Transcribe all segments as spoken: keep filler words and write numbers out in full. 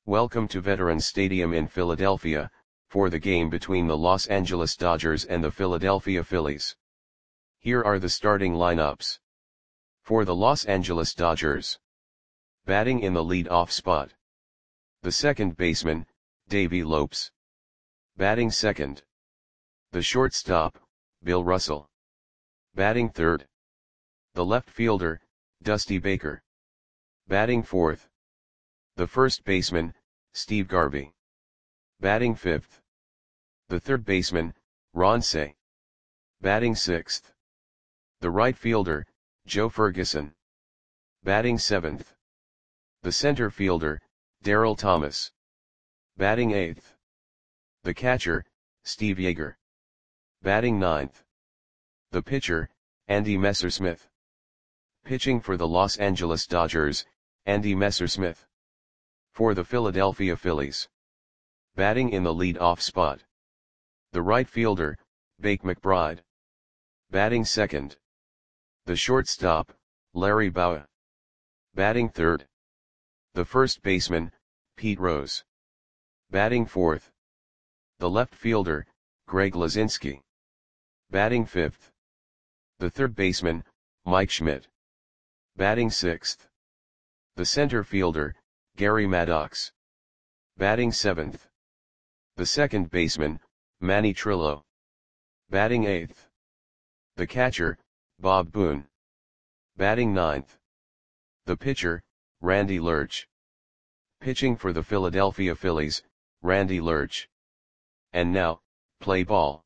Welcome to Veterans Stadium in Philadelphia, for the game between the Los Angeles Dodgers and the Philadelphia Phillies. Here are the starting lineups. For the Los Angeles Dodgers. Batting in the lead-off spot. The second baseman, Davey Lopes. Batting second. The shortstop, Bill Russell. Batting third. The left fielder, Dusty Baker. Batting fourth. The first baseman, Steve Garvey. Batting fifth. The third baseman, Ron Cey. Batting sixth. The right fielder, Joe Ferguson. Batting seventh. The center fielder, Darryl Thomas. Batting eighth. The catcher, Steve Yeager. Batting ninth. The pitcher, Andy Messersmith. Pitching for the Los Angeles Dodgers, Andy Messersmith. For the Philadelphia Phillies. Batting in the lead-off spot. The right fielder, Bake McBride. Batting second. The shortstop, Larry Bowa. Batting third. The first baseman, Pete Rose. Batting fourth. The left fielder, Greg Luzinski. Batting fifth. The third baseman, Mike Schmidt. Batting sixth. The center fielder, Gary Maddox. Batting seventh. The second baseman, Manny Trillo. Batting eighth. The catcher, Bob Boone. Batting ninth. The pitcher, Randy Lerch. Pitching for the Philadelphia Phillies, Randy Lerch. And now, play ball.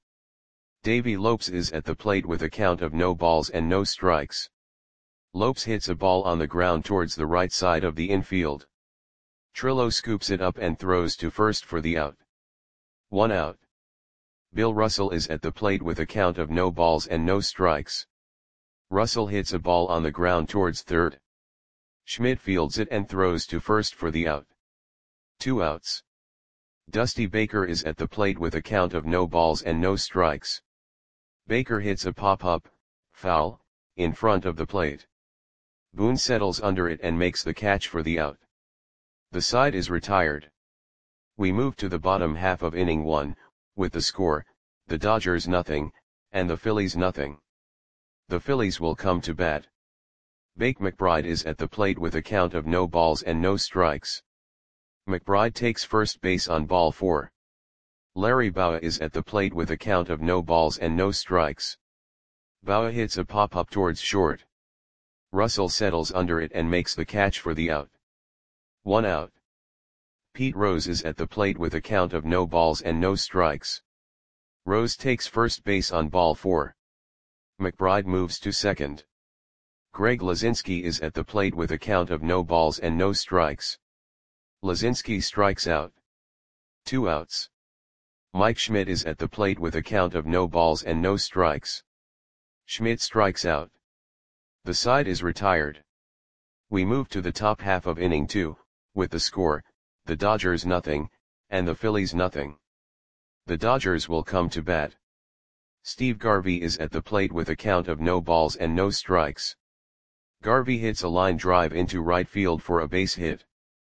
Davey Lopes is at the plate with a count of no balls and no strikes. Lopes hits a ball on the ground towards the right side of the infield. Trillo scoops it up and throws to first for the out. One out. Bill Russell is at the plate with a count of no balls and no strikes. Russell hits a ball on the ground towards third. Schmidt fields it and throws to first for the out. Two outs. Dusty Baker is at the plate with a count of no balls and no strikes. Baker hits a pop-up, foul, in front of the plate. Boone settles under it and makes the catch for the out. The side is retired. We move to the bottom half of inning one, with the score, the Dodgers nothing, and the Phillies nothing. The Phillies will come to bat. Bake McBride is at the plate with a count of no balls and no strikes. McBride takes first base on ball four. Larry Bowa is at the plate with a count of no balls and no strikes. Bowa hits a pop-up towards short. Russell settles under it and makes the catch for the out. One out. Pete Rose is at the plate with a count of no balls and no strikes. Rose takes first base on ball four. McBride moves to second. Greg Luzinski is at the plate with a count of no balls and no strikes. Luzinski strikes out. Two outs. Mike Schmidt is at the plate with a count of no balls and no strikes. Schmidt strikes out. The side is retired. We move to the top half of inning two, with the score, the Dodgers nothing, and the Phillies nothing. The Dodgers will come to bat. Steve Garvey is at the plate with a count of no balls and no strikes. Garvey hits a line drive into right field for a base hit.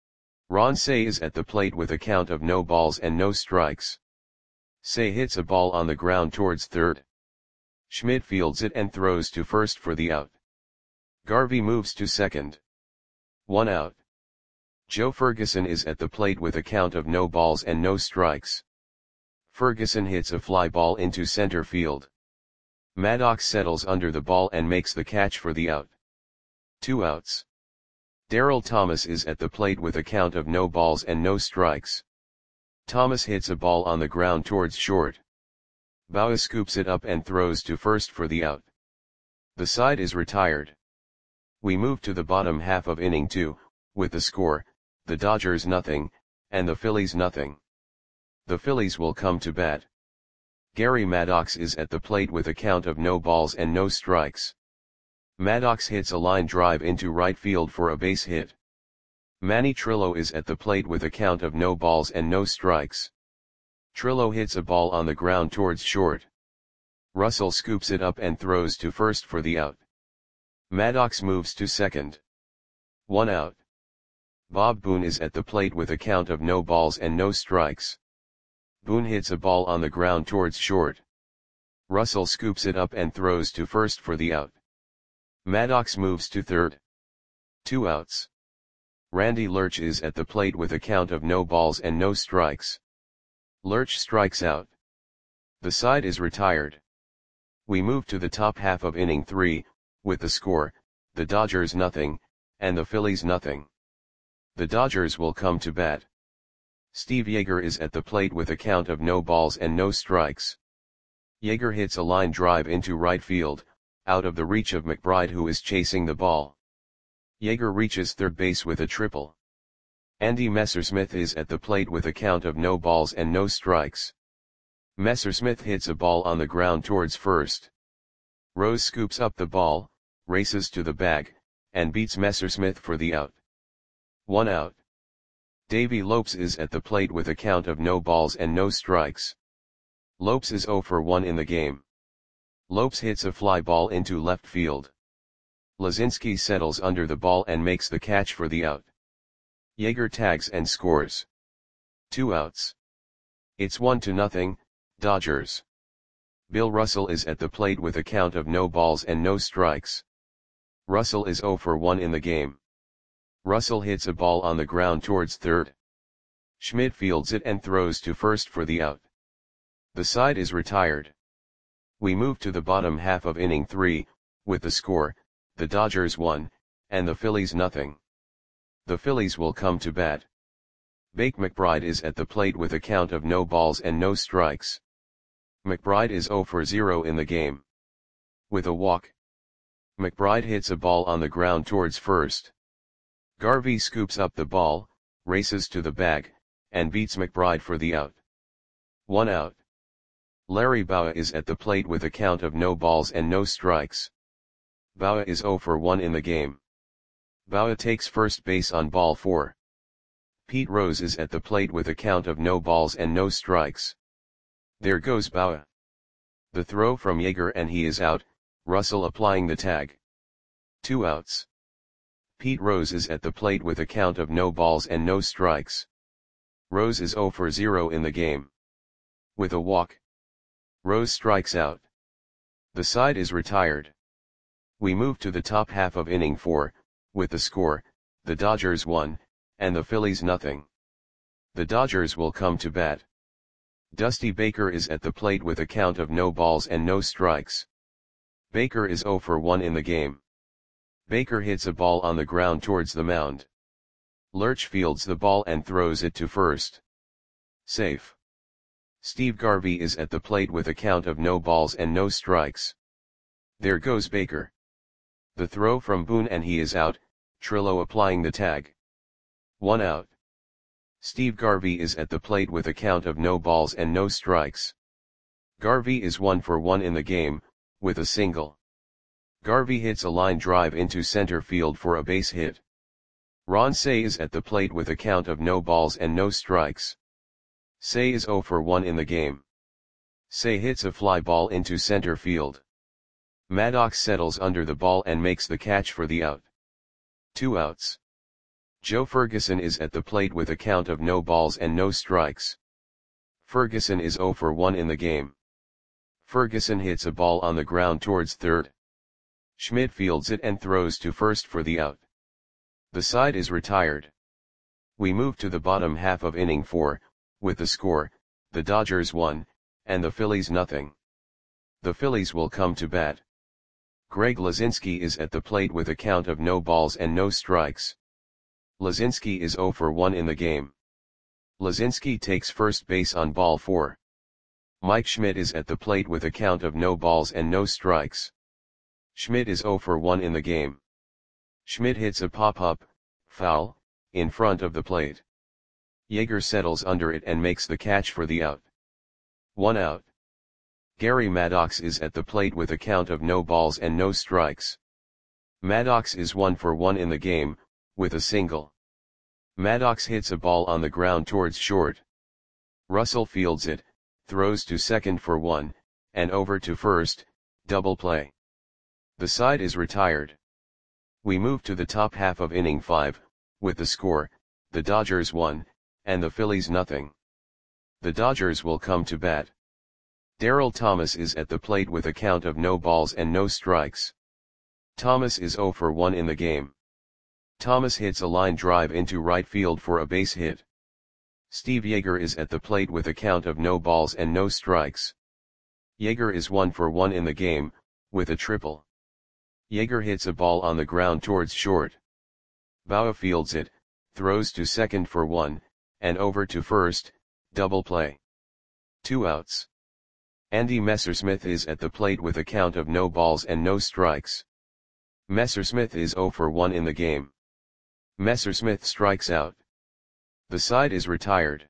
Ron Cey is at the plate with a count of no balls and no strikes. Cey hits a ball on the ground towards third. Schmidt fields it and throws to first for the out. Garvey moves to second. One out. Joe Ferguson is at the plate with a count of no balls and no strikes. Ferguson hits a fly ball into center field. Maddox settles under the ball and makes the catch for the out. Two outs. Darryl Thomas is at the plate with a count of no balls and no strikes. Thomas hits a ball on the ground towards short. Bowa scoops it up and throws to first for the out. The side is retired. We move to the bottom half of inning two, with the score, the Dodgers nothing, and the Phillies nothing. The Phillies will come to bat. Gary Maddox is at the plate with a count of no balls and no strikes. Maddox hits a line drive into right field for a base hit. Manny Trillo is at the plate with a count of no balls and no strikes. Trillo hits a ball on the ground towards short. Russell scoops it up and throws to first for the out. Maddox moves to second. One out. Bob Boone is at the plate with a count of no balls and no strikes. Boone hits a ball on the ground towards short. Russell scoops it up and throws to first for the out. Maddox moves to third. Two outs. Randy Lerch is at the plate with a count of no balls and no strikes. Lerch strikes out. The side is retired. We move to the top half of inning three, with the score, the Dodgers nothing, and the Phillies nothing. The Dodgers will come to bat. Steve Yeager is at the plate with a count of no balls and no strikes. Yeager hits a line drive into right field, out of the reach of McBride, who is chasing the ball. Yeager reaches third base with a triple. Andy Messersmith is at the plate with a count of no balls and no strikes. Messersmith hits a ball on the ground towards first. Rose scoops up the ball, races to the bag, and beats Messersmith for the out. One out. Davey Lopes is at the plate with a count of no balls and no strikes. Lopes is zero for one in the game. Lopes hits a fly ball into left field. Lazinski settles under the ball and makes the catch for the out. Yeager tags and scores. Two outs. It's one to nothing, Dodgers. Bill Russell is at the plate with a count of no balls and no strikes. Russell is zero for one in the game. Russell hits a ball on the ground towards third. Schmidt fields it and throws to first for the out. The side is retired. We move to the bottom half of inning three, with the score, the Dodgers one, and the Phillies nothing. The Phillies will come to bat. Bake McBride is at the plate with a count of no balls and no strikes. McBride is zero for zero in the game. With a walk. McBride hits a ball on the ground towards first. Garvey scoops up the ball, races to the bag, and beats McBride for the out. One out. Larry Bowa is at the plate with a count of no balls and no strikes. Bowa is zero for one in the game. Bowa takes first base on ball four. Pete Rose is at the plate with a count of no balls and no strikes. There goes Bowa. The throw from Yeager and he is out, Russell applying the tag. Two outs. Pete Rose is at the plate with a count of no balls and no strikes. Rose is zero for zero in the game. With a walk. Rose strikes out. The side is retired. We move to the top half of inning four, with the score, the Dodgers one, and the Phillies nothing. The Dodgers will come to bat. Dusty Baker is at the plate with a count of no balls and no strikes. Baker is zero for one in the game. Baker hits a ball on the ground towards the mound. Lerch fields the ball and throws it to first. Safe. Steve Garvey is at the plate with a count of no balls and no strikes. There goes Baker. The throw from Boone and he is out, Trillo applying the tag. One out. Steve Garvey is at the plate with a count of no balls and no strikes. Garvey is one for one in the game, with a single. Garvey hits a line drive into center field for a base hit. Ron Cey is at the plate with a count of no balls and no strikes. Cey is zero for one in the game. Cey hits a fly ball into center field. Maddox settles under the ball and makes the catch for the out. Two outs. Joe Ferguson is at the plate with a count of no balls and no strikes. Ferguson is zero for one in the game. Ferguson hits a ball on the ground towards third. Schmidt fields it and throws to first for the out. The side is retired. We move to the bottom half of inning four, with the score, the Dodgers one, and the Phillies nothing. The Phillies will come to bat. Greg Lazinski is at the plate with a count of no balls and no strikes. Lazinski is zero for one in the game. Lazinski takes first base on ball four. Mike Schmidt is at the plate with a count of no balls and no strikes. Schmidt is zero for one in the game. Schmidt hits a pop-up, foul, in front of the plate. Yeager settles under it and makes the catch for the out. One out. Gary Maddox is at the plate with a count of no balls and no strikes. Maddox is one for one in the game, with a single. Maddox hits a ball on the ground towards short. Russell fields it, throws to second for one, and over to first, double play. The side is retired. We move to the top half of inning five, with the score, the Dodgers one, and the Phillies nothing. The Dodgers will come to bat. Darrell Thomas is at the plate with a count of no balls and no strikes. Thomas is zero for one in the game. Thomas hits a line drive into right field for a base hit. Steve Yeager is at the plate with a count of no balls and no strikes. Yeager is one for one in the game, with a triple. Yeager hits a ball on the ground towards short. Bauer fields it, throws to second for one, and over to first, double play. Two outs. Andy Messersmith is at the plate with a count of no balls and no strikes. Messersmith is zero for one in the game. Messersmith strikes out. The side is retired.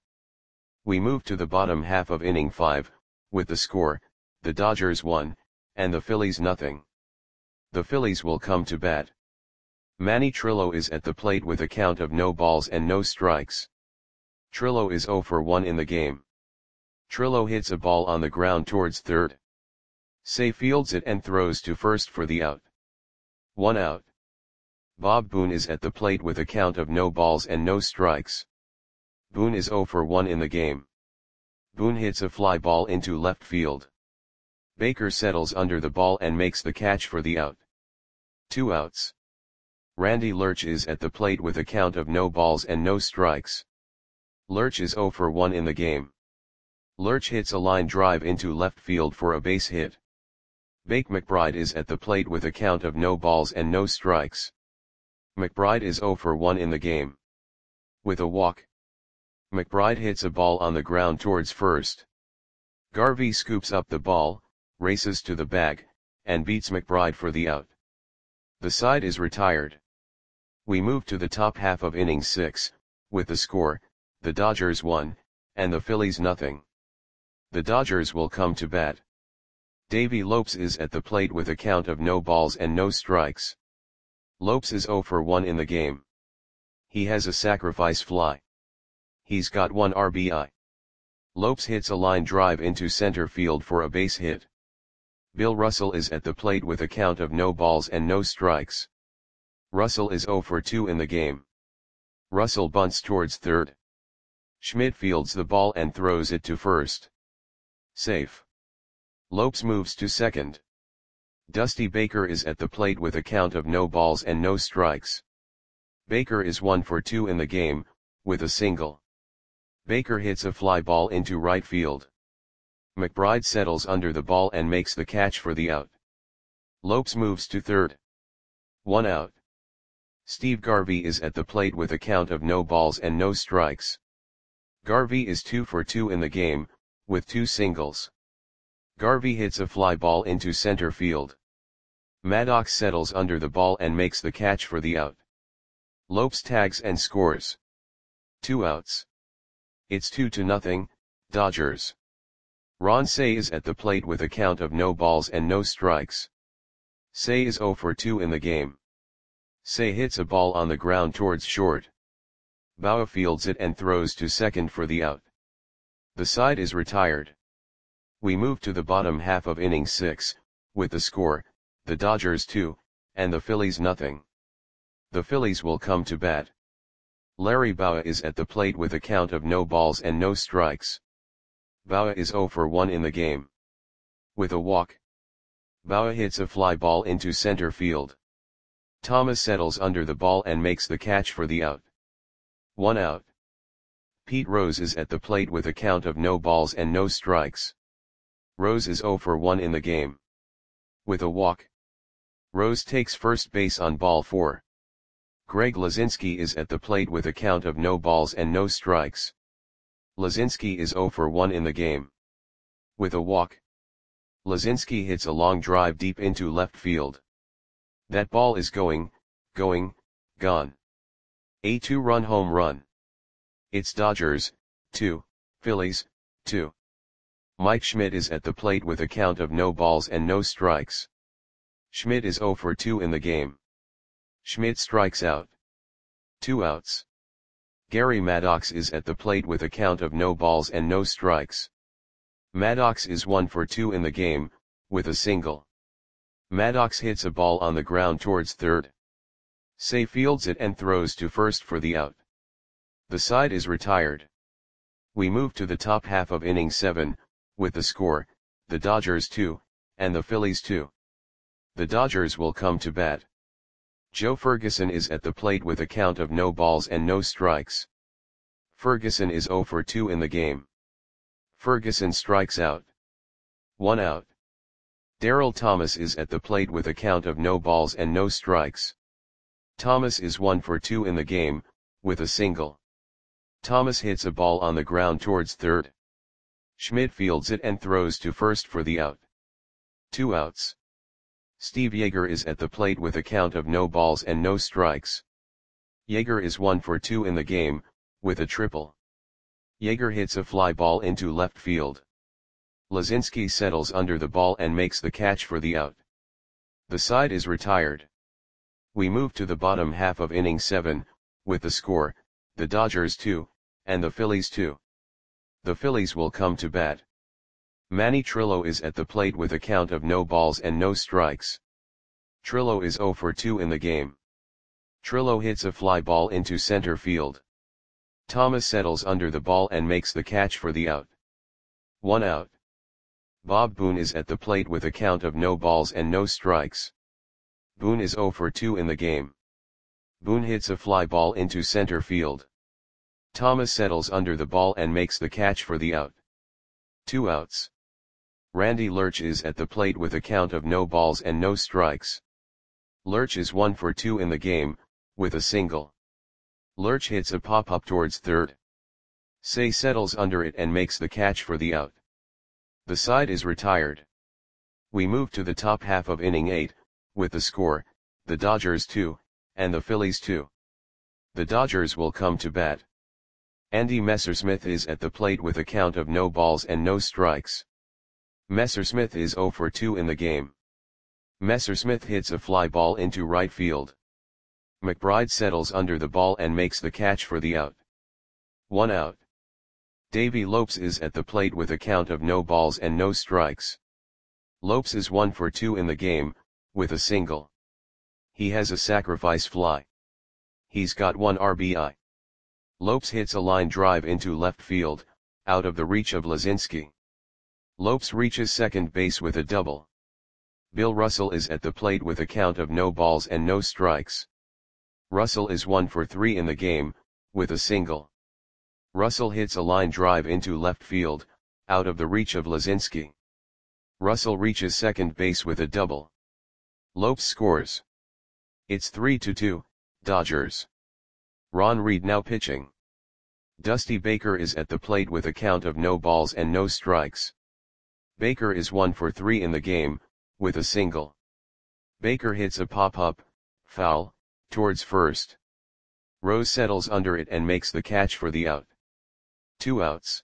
We move to the bottom half of inning five, with the score, the Dodgers one, and the Phillies nothing. The Phillies will come to bat. Manny Trillo is at the plate with a count of no balls and no strikes. Trillo is zero for one in the game. Trillo hits a ball on the ground towards third. Say fields it and throws to first for the out. One out. Bob Boone is at the plate with a count of no balls and no strikes. Boone is zero for one in the game. Boone hits a fly ball into left field. Baker settles under the ball and makes the catch for the out. Two outs. Randy Lurch is at the plate with a count of no balls and no strikes. Lurch is zero for one in the game. Lurch hits a line drive into left field for a base hit. Bake McBride is at the plate with a count of no balls and no strikes. McBride is zero for one in the game. With a walk. McBride hits a ball on the ground towards first. Garvey scoops up the ball, races to the bag, and beats McBride for the out. The side is retired. We move to the top half of inning six, with the score, the Dodgers one, and the Phillies nothing. The Dodgers will come to bat. Davey Lopes is at the plate with a count of no balls and no strikes. Lopes is zero for one in the game. He has a sacrifice fly. He's got one R B I. Lopes hits a line drive into center field for a base hit. Bill Russell is at the plate with a count of no balls and no strikes. Russell is zero for two in the game. Russell bunts towards third. Schmidt fields the ball and throws it to first. Safe. Lopes moves to second. Dusty Baker is at the plate with a count of no balls and no strikes. Baker is one for two in the game, with a single. Baker hits a fly ball into right field. McBride settles under the ball and makes the catch for the out. Lopes moves to third. One out. Steve Garvey is at the plate with a count of no balls and no strikes. Garvey is two for two in the game, with two singles. Garvey hits a fly ball into center field. Maddox settles under the ball and makes the catch for the out. Lopes tags and scores. Two outs. It's two to nothing, Dodgers. Ron Cey is at the plate with a count of no balls and no strikes. Cey is zero for two in the game. Cey hits a ball on the ground towards short. Bauer fields it and throws to second for the out. The side is retired. We move to the bottom half of inning six, with the score, the Dodgers two, and the Phillies nothing. The Phillies will come to bat. Larry Bauer is at the plate with a count of no balls and no strikes. Bauer is zero for one in the game. With a walk. Bauer hits a fly ball into center field. Thomas settles under the ball and makes the catch for the out. One out. Pete Rose is at the plate with a count of no balls and no strikes. Rose is zero for one in the game. With a walk. Rose takes first base on ball four. Greg Lazinski is at the plate with a count of no balls and no strikes. Lazinski is zero for one in the game. With a walk. Lazinski hits a long drive deep into left field. That ball is going, going, gone. A two-run home run. It's Dodgers, two, Phillies, two. Mike Schmidt is at the plate with a count of no balls and no strikes. Schmidt is zero for two in the game. Schmidt strikes out. Two outs. Gary Maddox is at the plate with a count of no balls and no strikes. Maddox is one for two in the game, with a single. Maddox hits a ball on the ground towards third. Cey fields it and throws to first for the out. The side is retired. We move to the top half of inning seven, with the score, the Dodgers two, and the Phillies two. The Dodgers will come to bat. Joe Ferguson is at the plate with a count of no balls and no strikes. Ferguson is oh for two in the game. Ferguson strikes out. One out. Darryl Thomas is at the plate with a count of no balls and no strikes. Thomas is one for two in the game, with a single. Thomas hits a ball on the ground towards third. Schmidt fields it and throws to first for the out. Two outs. Steve Yeager is at the plate with a count of no balls and no strikes. Yeager is one for two in the game, with a triple. Yeager hits a fly ball into left field. Lazinski settles under the ball and makes the catch for the out. The side is retired. We move to the bottom half of inning seven, with the score, the Dodgers two, and the Phillies two. The Phillies will come to bat. Manny Trillo is at the plate with a count of no balls and no strikes. Trillo is oh for two in the game. Trillo hits a fly ball into center field. Thomas settles under the ball and makes the catch for the out. One out. Bob Boone is at the plate with a count of no balls and no strikes. Boone is oh for two in the game. Boone hits a fly ball into center field. Thomas settles under the ball and makes the catch for the out. Two outs. Randy Lurch is at the plate with a count of no balls and no strikes. Lurch is one for two in the game, with a single. Lurch hits a pop-up towards third. Say settles under it and makes the catch for the out. The side is retired. We move to the top half of inning eight, with the score, the Dodgers two, and the Phillies two. The Dodgers will come to bat. Andy Messersmith is at the plate with a count of no balls and no strikes. Messersmith is oh for two in the game. Messersmith hits a fly ball into right field. McBride settles under the ball and makes the catch for the out. One out. Davey Lopes is at the plate with a count of no balls and no strikes. Lopes is one for two in the game, with a single. He has a sacrifice fly. He's got one R B I. Lopes hits a line drive into left field, out of the reach of Lazinski. Lopes reaches second base with a double. Bill Russell is at the plate with a count of no balls and no strikes. Russell is one for three in the game, with a single. Russell hits a line drive into left field, out of the reach of Lazinski. Russell reaches second base with a double. Lopes scores. It's three to two, Dodgers. Ron Reed now pitching. Dusty Baker is at the plate with a count of no balls and no strikes. Baker is one for three in the game, with a single. Baker hits a pop-up, foul, towards first. Rose settles under it and makes the catch for the out. Two outs.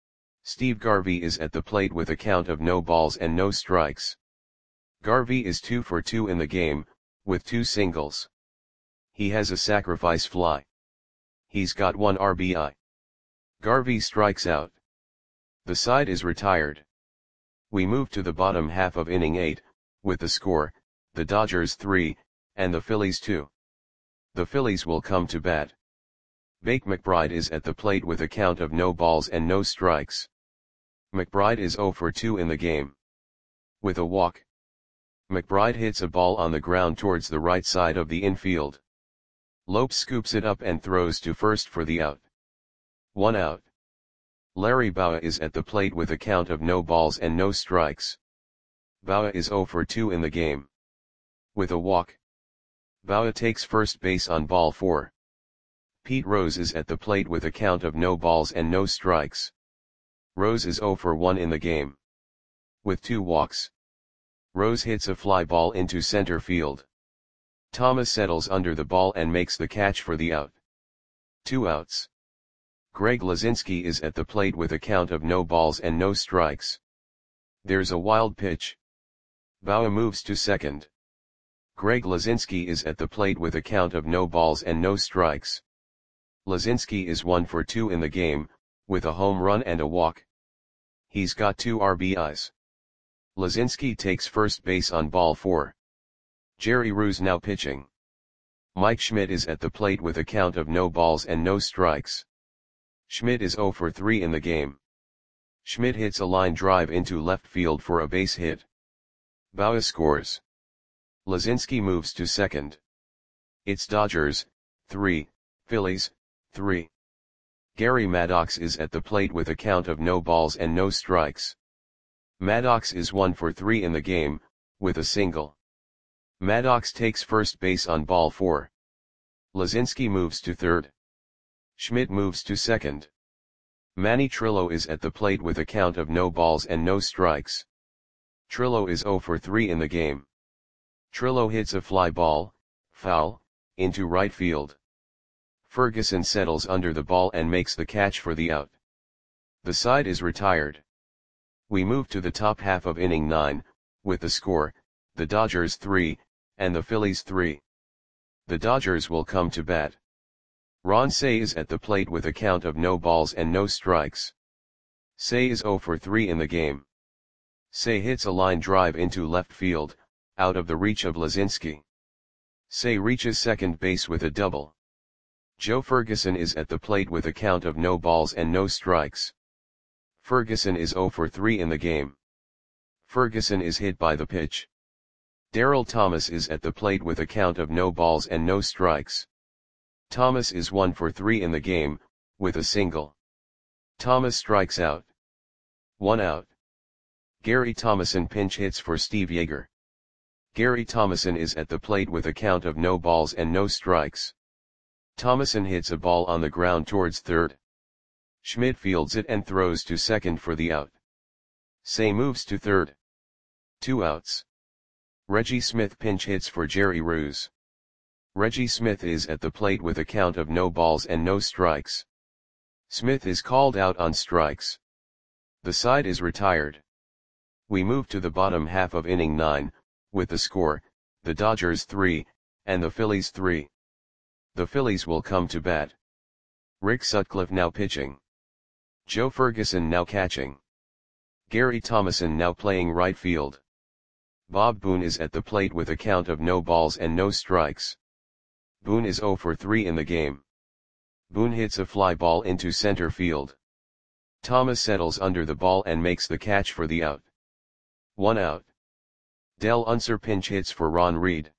Steve Garvey is at the plate with a count of no balls and no strikes. Garvey is two for two in the game, with two singles. He has a sacrifice fly. He's got one R B I. Garvey strikes out. The side is retired. We move to the bottom half of inning eight, with the score, the Dodgers three, and the Phillies two. The Phillies will come to bat. Bake McBride is at the plate with a count of no balls and no strikes. McBride is oh for two in the game. With a walk. McBride hits a ball on the ground towards the right side of the infield. Lopes scoops it up and throws to first for the out. One out. Larry Bowa is at the plate with a count of no balls and no strikes. Bowa is oh for two in the game. With a walk. Bowa takes first base on ball four. Pete Rose is at the plate with a count of no balls and no strikes. Rose is oh for one in the game. With two walks. Rose hits a fly ball into center field. Thomas settles under the ball and makes the catch for the out. Two outs. Greg Lazinski is at the plate with a count of no balls and no strikes. There's a wild pitch. Bowa moves to second. Greg Lazinski is at the plate with a count of no balls and no strikes. Lazinski is one for two in the game, with a home run and a walk. He's got two R B Is. Lazinski takes first base on ball four. Jerry Ruse now pitching. Mike Schmidt is at the plate with a count of no balls and no strikes. Schmidt is zero for three in the game. Schmidt hits a line drive into left field for a base hit. Bauer scores. Lazinski moves to second. It's Dodgers, three, Phillies, three. Gary Maddox is at the plate with a count of no balls and no strikes. Maddox is one for three in the game, with a single. Maddox takes first base on ball four. Lazinski moves to third. Schmidt moves to second. Manny Trillo is at the plate with a count of no balls and no strikes. Trillo is zero for three in the game. Trillo hits a fly ball, foul, into right field. Ferguson settles under the ball and makes the catch for the out. The side is retired. We move to the top half of inning nine, with the score, the Dodgers three, and the Phillies three. The Dodgers will come to bat. Ron Cey is at the plate with a count of no balls and no strikes. Cey is zero for three in the game. Cey hits a line drive into left field, out of the reach of Lazinski. Cey reaches second base with a double. Joe Ferguson is at the plate with a count of no balls and no strikes. Ferguson is zero for three in the game. Ferguson is hit by the pitch. Darryl Thomas is at the plate with a count of no balls and no strikes. Thomas is one for three in the game, with a single. Thomas strikes out. One out. Gary Thomason pinch hits for Steve Yeager. Gary Thomason is at the plate with a count of no balls and no strikes. Thomason hits a ball on the ground towards third. Schmidt fields it and throws to second for the out. Cey moves to third. Two outs. Reggie Smith pinch hits for Jerry Roos. Reggie Smith is at the plate with a count of no balls and no strikes. Smith is called out on strikes. The side is retired. We move to the bottom half of inning nine, with the score, the Dodgers three, and the Phillies three. The Phillies will come to bat. Rick Sutcliffe now pitching. Joe Ferguson now catching. Gary Thomason now playing right field. Bob Boone is at the plate with a count of no balls and no strikes. Boone is zero for three in the game. Boone hits a fly ball into center field. Thomas settles under the ball and makes the catch for the out. One out. Del Unser pinch hits for Ron Reed.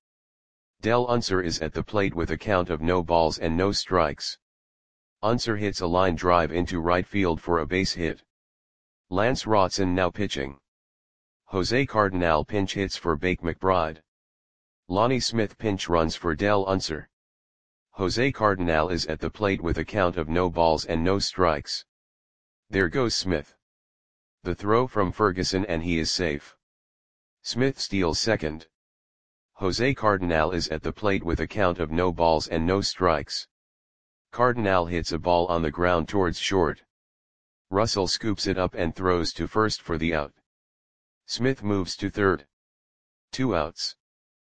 Del Unser is at the plate with a count of no balls and no strikes. Unser hits a line drive into right field for a base hit. Lance Rotson now pitching. Jose Cardinal pinch hits for Bake McBride. Lonnie Smith pinch runs for Del Unser. Jose Cardinal is at the plate with a count of no balls and no strikes. There goes Smith. The throw from Ferguson and he is safe. Smith steals second. Jose Cardinal is at the plate with a count of no balls and no strikes. Cardinal hits a ball on the ground towards short. Russell scoops it up and throws to first for the out. Smith moves to third. Two outs.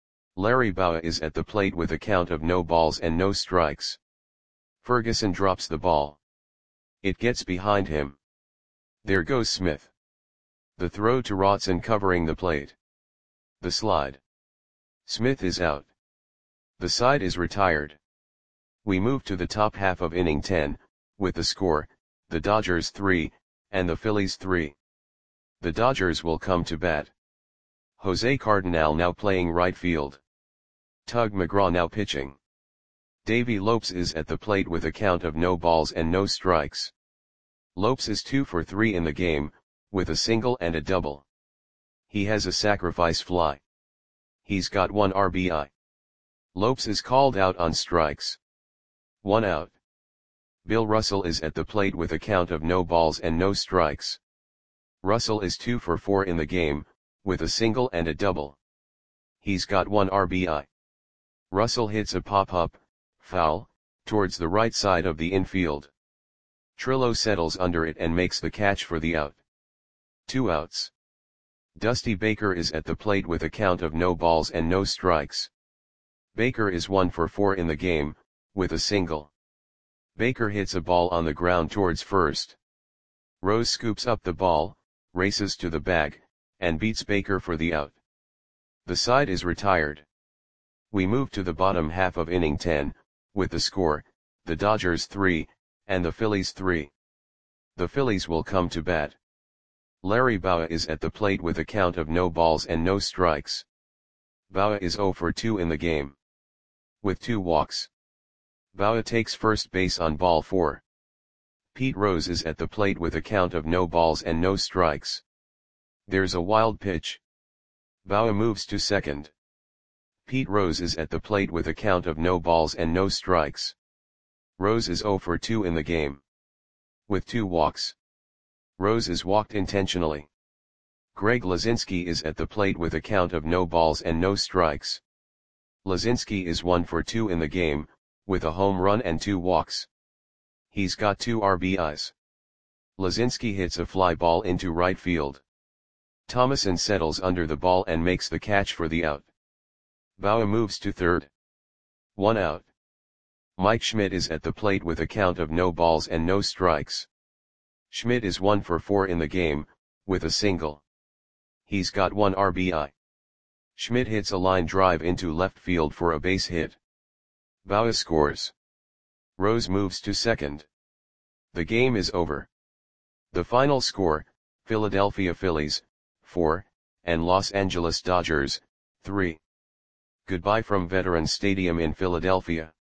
Larry Bowa is at the plate with a count of no balls and no strikes. Ferguson drops the ball. It gets behind him. There goes Smith. The throw to Rotson covering the plate. The slide. Smith is out. The side is retired. We move to the top half of inning ten, with the score, the Dodgers three, and the Phillies three. The Dodgers will come to bat. Jose Cardinal now playing right field. Tug McGraw now pitching. Davey Lopes is at the plate with a count of no balls and no strikes. Lopes is two for three in the game, with a single and a double. He has a sacrifice fly. He's got one R B I. Lopes is called out on strikes. One out. Bill Russell is at the plate with a count of no balls and no strikes. Russell is two for four in the game, with a single and a double. He's got one R B I. Russell hits a pop-up, foul, towards the right side of the infield. Trillo settles under it and makes the catch for the out. Two outs. Dusty Baker is at the plate with a count of no balls and no strikes. Baker is one for four in the game, with a single. Baker hits a ball on the ground towards first. Rose scoops up the ball, races to the bag, and beats Baker for the out. The side is retired. We move to the bottom half of inning ten, with the score, the Dodgers three, and the Phillies three. The Phillies will come to bat. Larry Bowa is at the plate with a count of no balls and no strikes. Bowa is zero for two in the game, with two walks. Bowa takes first base on ball four. Pete Rose is at the plate with a count of no balls and no strikes. There's a wild pitch. Bowa moves to second. Pete Rose is at the plate with a count of no balls and no strikes. Rose is zero for two in the game, with two walks. Rose is walked intentionally. Greg Lazinski is at the plate with a count of no balls and no strikes. Lazinski is one for two in the game, with a home run and two walks. He's got two R B Is. Lazinski hits a fly ball into right field. Thomason settles under the ball and makes the catch for the out. Bowa moves to third. One out. Mike Schmidt is at the plate with a count of no balls and no strikes. Schmidt is one for four in the game, with a single. He's got one R B I. Schmidt hits a line drive into left field for a base hit. Bowa scores. Rose moves to second. The game is over. The final score, Philadelphia Phillies, four, and Los Angeles Dodgers, three. Goodbye from Veterans Stadium in Philadelphia.